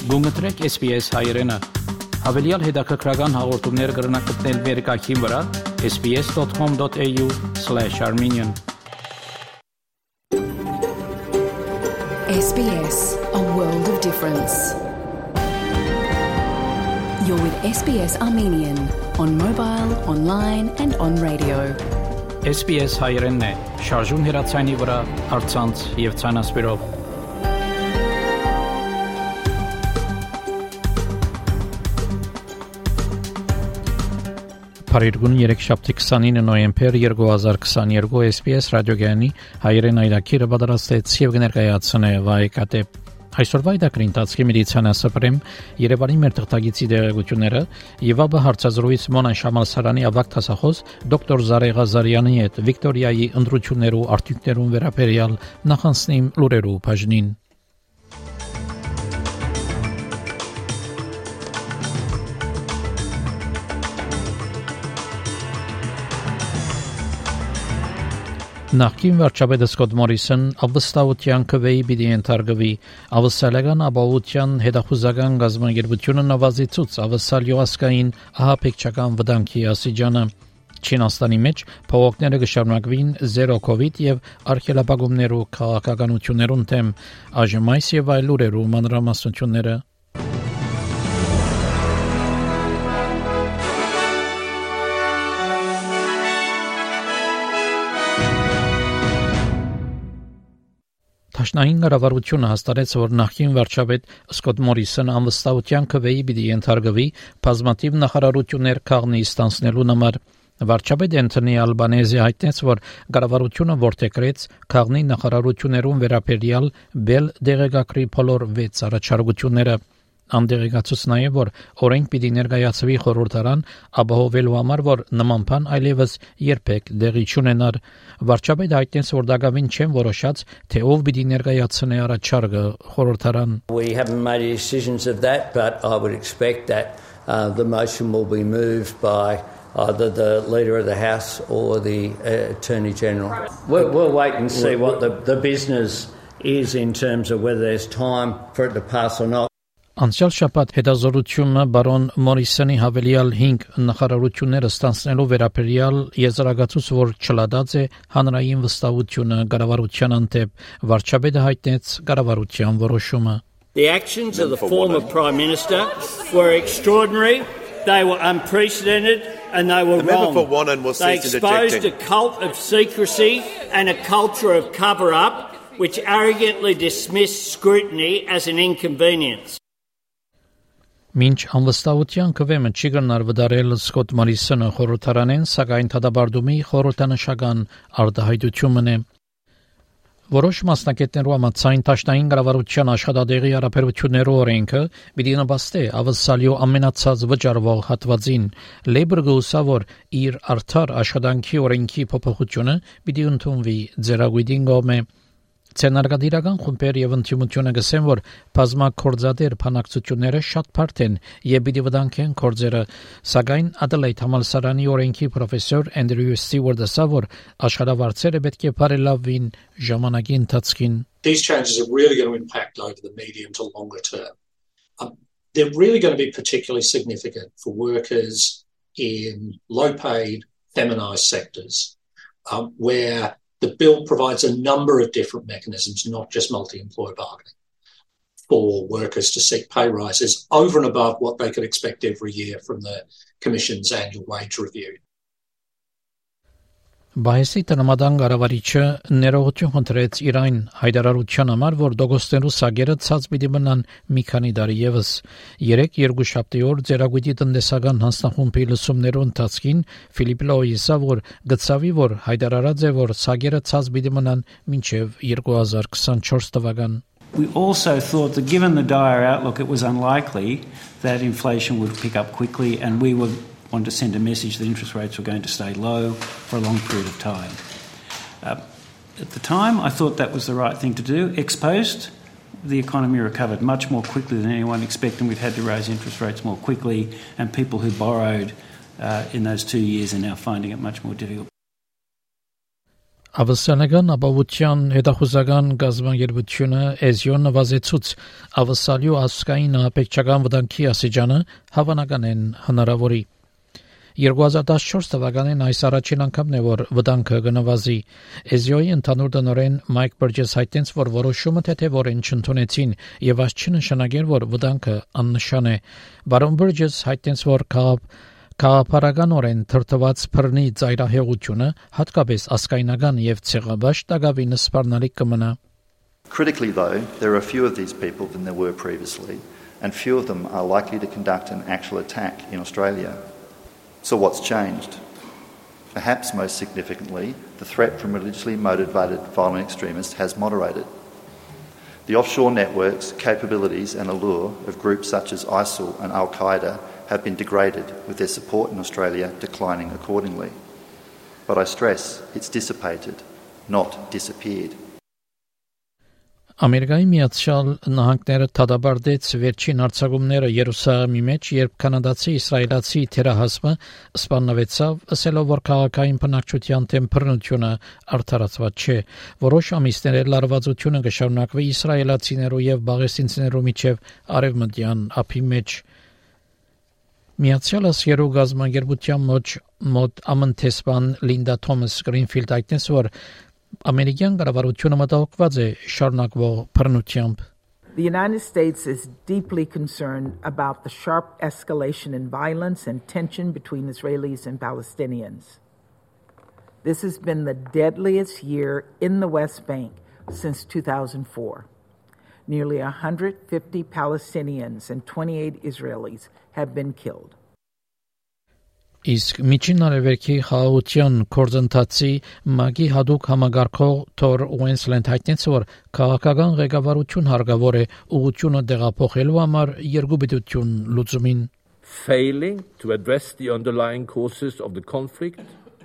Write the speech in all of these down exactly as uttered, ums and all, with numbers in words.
Գումտրեք S B S հայերեն։ Հավելյալ հետաքրքրական հաղորդումներ կգրնակցնել վերկայքին վրա s b s dot com dot a u slash armenian S B S, a world of difference. You're with S B S Armenian on mobile, online and on radio. S B S հայերենն է, շարժուն հեռացանի վրա, առցանց եւ ցանասպիրով։ Փարիգուն երեքշաբթի քսանինը նոյեմբեր երկու հազար քսաներկու S B S ռադիոգյանի հայերեն այրակիրը պատրաստեց եւ կներկայացնե վայեկատե այսօրվա իդակրին տածքի միլիցիան ասապրեմ Երևանի մեր թղթագիտի դերակցությունները եւ ապա հարցազրույց Մոնան Շամալսարանի ավագ դասախոս դոկտոր Զարե Ղազարյանի հետ Վիկտորիայի ընտրություններու արդյունքներուն վերաբերյալ նախանցնիմ լուրերու բաժնին Նախկին վարչապետը Սկոտ Մորիսոն ավստահության կվեի պիտի ենթարկվի ավսալական ապահովության հետախուզական գազམ་ագերբությունը նվազեցուց ավսալ յոսկային ահապեկչական վտանգի ասիջանը Չինաստանի մեջ փողոքները կշարունակվին զերո կովիդ եւ արխելապագումներու քաղաքականություններուն թեմ այժմ այս եւ այլ լուրերու մանրամասնությունները Տաշնային կառավարությունը հաստատեց, որ նախկին վարչապետ Սկոտ Մորիսոն անվստահության կվեի պիտի ենթարկվի բազմաթիվ նախարարություններ քաղնի ստանձնելու համար։ Վարչապետ Անթոնի Ալբանեզը հայտնեց, որ կառավարությունը որդեգրեց քաղնի նախարարություններուն վերաբերյալ բել դեղեկագրի բոլոր վեց առաջարկությունները։ Անդերեկացուց նաև որ օրենք պիտի ներկայացվի խորհրդարան ապահովելու համար որ նման բան այլևս երբեք դեղի չունենար վարչապետը հայտնեց որ դակավին չեն որոշած թե ով պիտի ներկայացնի առաջարկը խորհրդարան We haven't made any decisions of that but I would expect that uh, the motion will be moved by either the leader of the house or the uh, attorney general we'll, we'll wait and see what the, the business is in terms of whether there's time for it to pass or not Անցյալ շաբաթ հետազորությունը բարոն Մորիսոնի հավելյալ հինգ նախարարությունները ստանձնելու վերաբերյալ եզրակացուց որ չլադած է հանրային վստահությունը կառավարության անտեպ վարչապետը հայտնեց կառավարության որոշումը The actions of the former Prime Minister were extraordinary, they were unprecedented and they were wrong. They exposed a cult of secrecy and a culture of cover-up which arrogantly dismissed scrutiny as an inconvenience. Մինչ անվստահության կվեմը չի գնար վդարել Սկոտ Մորիսոնը խորհրդարանեն, սակայն թադաբարդումի խորհրդանշական արտահայտությունն է։ Որոշ մասնակիցներու համաձայն Տաշնային կառավարության աշխատադեղի հարաբերություններու օրենքը պիտի նպաստի ավսալյո ամենացած վճարվող հատվածին։ Լեյբորը հուսավոր իր արդար աշխատանքի օրենքի փոփոխությունը պիտի ընդունվի ձեռագույտին կողմէ։ Ցենարգադիրական խումբեր եւ ընդդիմությունը գսեն որ բազմակորձադեր բանակցությունները շատ բարդ են եւ պիտի վտանգեն կորձերը սակայն Adelaide համալսարանի օրենքի պրոֆեսոր Andrew Stewart ասա որ աշխատավարձերը պետք է բարելավվին ժամանակի ընթացքին These changes are really going to impact over the medium to longer term. Um, they're really going to be particularly significant for workers in low-paid, feminised sectors um, where the bill provides a number of different mechanisms, not just multi-employer bargaining, for workers to seek pay rises over and above what they could expect every year from the Commission's annual wage review. Բայեսի տնամադան կառավարիչը ներողություն խնդրեց Իրան հայտարարության համար, որ դոգոստերու սագերը ցած պիտի մնան մի քանի տարի եւս։ Երեք երկուշաբթի օր ձեռագույտի տնտեսական հանձնախումբի լսումներու ընթացքին Ֆիլիպ Լոյիսը որ գծավի որ հայտարարած է որ սագերը ցած պիտի մնան մինչեւ երկու հազար քսանչորս թվական։ We also thought that given the dire outlook it was unlikely that inflation would pick up quickly and we were wanted to send a message that interest rates were going to stay low for a long period of time. Uh, at the time, I thought that was the right thing to do. Ex post, the economy recovered much more quickly than anyone expected, and we've had to raise interest rates more quickly, and people who borrowed uh, in those two years are now finding it much more difficult. Ավսալական ապահովության հետախուզական գազագերբությունը էզիոն նվազեցուց ավսալյու ասկային ապեքչական վտանգի ասիջանը հավանական են հնարավորի։ երկու հազար տասնչորս թվականին այս առաջին անգամն է, որ վտանգը կնվազի։ Էզիոյի ընդհանուր տնօրեն Մայք Բրջես հայտնեց, որ որոշումը թեթևորեն չընդունեցին եւ այս չնշանակեր, որ վտանգը աննշան է։ Բարոն Բրջես հայտնեց, որ Քաղաքապարականորեն թրթված բռնի ծայրահեղությունը հատկապես ասկայնական եւ ցեղաբաշ տագավին սպառնալիք կմնա։ Critically though, there are fewer of these people than there were previously, and few of them are likely to conduct an actual attack in Australia. So what's changed? Perhaps most significantly, the threat from religiously motivated violent extremists has moderated. The offshore networks, capabilities and allure of groups such as ISIL and Al-Qaeda have been degraded, with their support in Australia declining accordingly. But I stress, it's dissipated, not disappeared. Ամերիկայի Միացյալ Նահանգները դադարեցրեց վերջին արձակումները Երուսաղեմի մեջ, երբ կանադացի իսրայելացի թերահասմը սպանվեցավ, ասելով, որ քաղաքային բնակչության դեմ բռնությունը արդարացված չէ։ Որոշ ամիսներ լարվածությունը կշարունակվի իսրայելացիներու եւ բաղեստինցիներու միջև արևմտյան ափի մեջ։ Միացյալ Ասիերու գազագերբության մոտ ամենտեսպան Լինդա Թոմաս Գրինֆիլդ հայտնեց, որ Ամերիկյան կառավարությունը մտահոգված է շարունակվող բռնությամբ։ The United States is deeply concerned about the sharp escalation in violence and tension between Israelis and Palestinians. This has been the deadliest year in the West Bank since two thousand four. Nearly one hundred fifty Palestinians and twenty-eight Israelis have been killed. Իսկ միջին արևելքի խաղաղության գործընթացի մագի հadoop համագարկող Թոր Ուենսլենդ հայտնեց, որ քաղաքական ղեկավարություն հարկավոր է ուղղությունը տեղափոխելու համար երկուբդություն լուծումին. Failing to address the underlying causes of the conflict,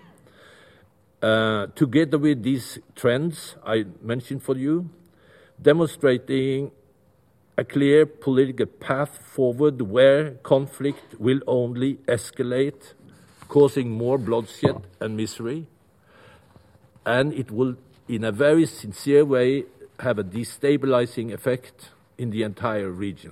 uh, together with these trends I mentioned for you, demonstrating a clear political path forward where conflict will only escalate, causing more bloodshed and misery, and it will, in a very sincere way, have a destabilizing effect in the entire region.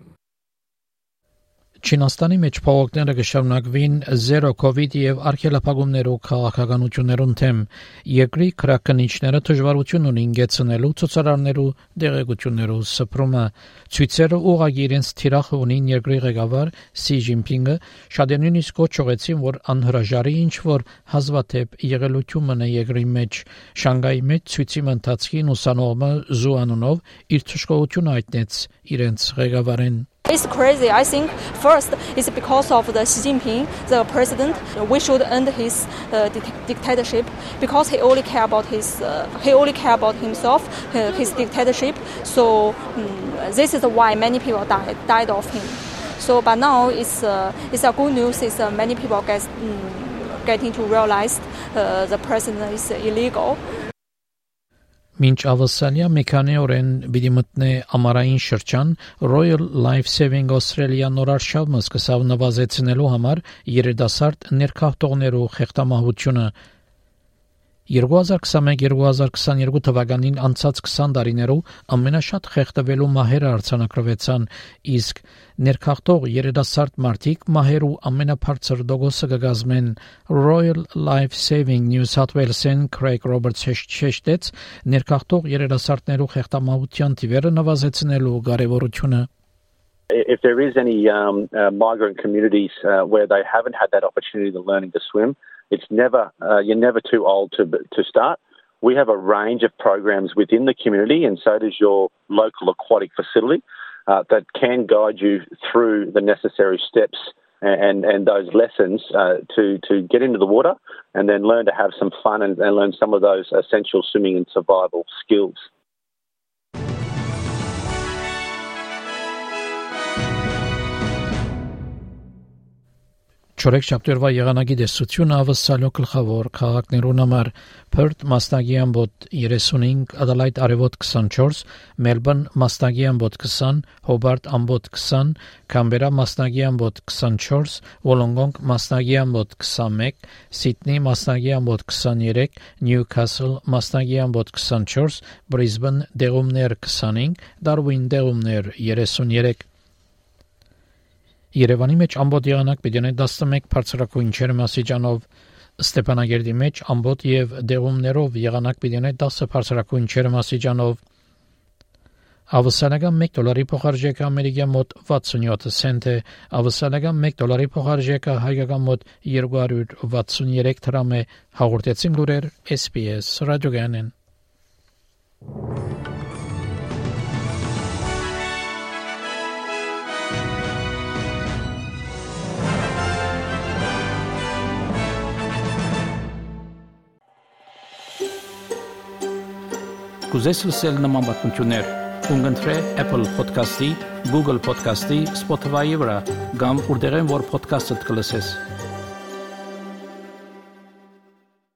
Չինաստանի մեջ փողոքները կշարունակվին զերո կովիդ եւ արգելափակումներով քաղաքականություններուն թեմ։ Երկրի քրակնիչները դժվարություն ունին գեցնելու ցուցարարներու դեղեցություններու սփռումը։ Ցույցերը ուղղակի իրենց թիրախ ունին երկրի ղեկավար Սի Ջինփինգը շատերին իսկ կոչեցին, որ անհրաժարի ինչ որ հազվադեպ եղելություն մնա երկրի մեջ։ Շանգայի մեջ ցույցի ընթացքին ուսանողը Զուանունով իր ճշգրտությունը հայտնեց իրենց ղեկավարին։ It's crazy. I think first it's because of the Xi Jinping, the president. We should end his uh, dictatorship because he only care about his uh, he only care about himself, uh, his dictatorship. So um, this is why many people died died of him. So but now it's uh, it's a good news. Is uh, many people get um, getting to realize uh, the president is illegal. Մինչ ավսալյա մեքանի օրեն պիտի մտնե ամառային շրջան, Royal Life Saving Australia նորարշավը սկսավ նվազեցնելու համար երիտասարդ ներքաղթողներու խեղդամահությունը։ երկու հազար քսաներկու երկու հազար քսաներկու թվականին անցած քսան տարիներու ամենաշատ խեղդվելու մահերը արձանագրվեցան, իսկ ներքաղթող երիտասարդ մարդիկ մահերու ամենաբարձր դոգոսը կգազմեն։ Royal Life Saving New South Wales-ն Craig Roberts շեշտեց ներքաղթող երիտասարդներու խեղդամահության թիվերը նվազեցնելու կարևորությունը։ If there is any um, uh, migrant communities uh, where they haven't had that opportunity to learning to swim, it's never uh, you're never too old to to start. We have a range of programs within the community, and so does your local aquatic facility, uh, that can guide you through the necessary steps and and those lessons uh, to to get into the water and then learn to have some fun and, and learn some of those essential swimming and survival skills. Չորեքշաբթի եղանակի դեսությունը ավսալյո գլխավոր քաղաքներուն համար Perth մասնագի ամբոտ երեսունհինգ, Adelaide արևոտ քսանչորս, Melbourne մասնագի ամբոտ քսան, Hobart ամբոտ քսան, Canberra մասնագի ամբոտ քսանչորս, Wollongong մասնագի ամբոտ քսանմեկ, Sydney մասնագի ամբոտ քսաներեք, Newcastle մասնագի ամբոտ քսանչորս, Brisbane դեղումներ քսանհինգ, Darwin դեղումներ երեսունյերեք Երևանի մեջ ամբոտ եղանակ պիտի ունենա տասնմեկ բարձրակույն ջերմաստիճանով, Ստեփանագերդի մեջ ամբոտ եւ դեղումներով եղանակ պիտի ունենա տասը բարձրակույն ջերմաստիճանով, Ավսալական մեկ դոլարի փոխարժեքը ամերիկյան մոտ վաթսունյոթ سنت է, ավսալական մեկ դոլարի փոխարժեքը հայկական մոտ երկու հարյուր վաթսունյերեք դրամ է, հաղորդեցին լուրեր S B S ռադիոգանեն։ Կուզես լսել նման բանություններ, կընտրե Apple Podcast-ի, Google Podcast-ի, Spotify-ի վրա, կամ որտեղեն որ podcast-ը կլսես։